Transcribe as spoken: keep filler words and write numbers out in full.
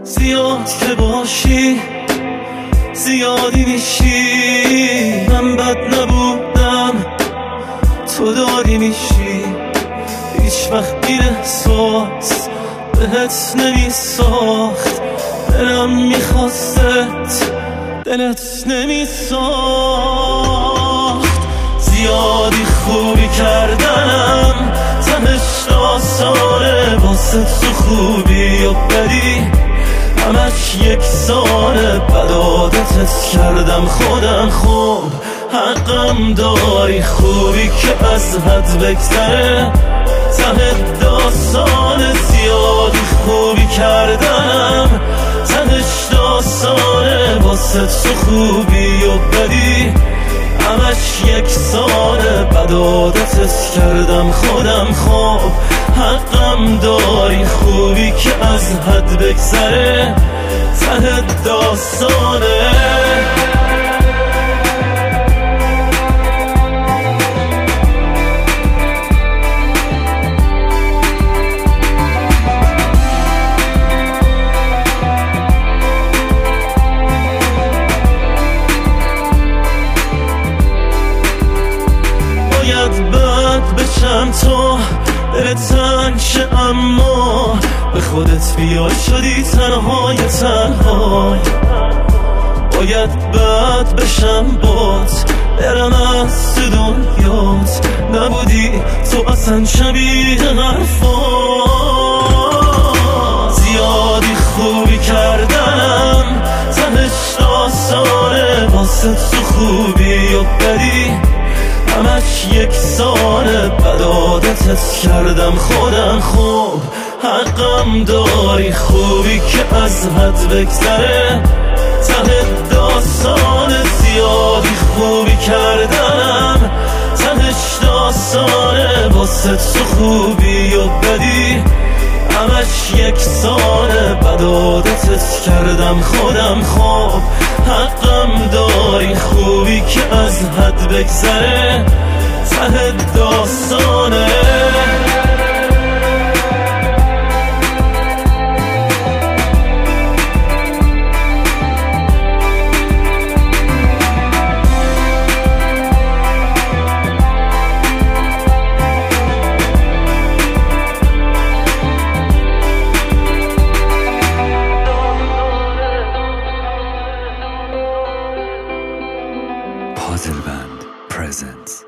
زیاد که باشی زیادی میشی، من بد نبودم تو داری میشی. هیچ وقت این احساس بهت نمیساخت، دلم میخواستت دلت نمیساخت. زیادی خوبی کردنم تهش آسانه، واسه تو خوبی و بدی همش یکسانه. بد عادتت کردم خودم، خوب حقم داری. خوبی که از حد بگذره ته داستانه. زیادی خوبی کردم تهش داستانه، واسه تو خوبی و بدی همش یکسانه. بد عادتت کردم خودم، خوب حقم داری. خوبی که از حد بگذره ته داستانه. باید بد بشم تو دلت تنگ شه، اما به خودت بیای شدی تنهای تنهای. باید بد بشم بات برم از تو دنیات، نبودی تو اصلا شبیه حرفات. زیادی خوبی کردم تهش آسانه، واسه تو خوبی و بدی همش یکسانه. بد عادتت کردم خودم، خوب حقم داری. خوبی که از حد بگذره ته داستانه. زیادی خوبی کردم تهش داستانه، واسه تو خوبی و بدی همش یکسانه. بد عادتت کردم خودم، خوب حقم داری. خوبی که از حد بگذره ته داستانه. Puzzle Band presents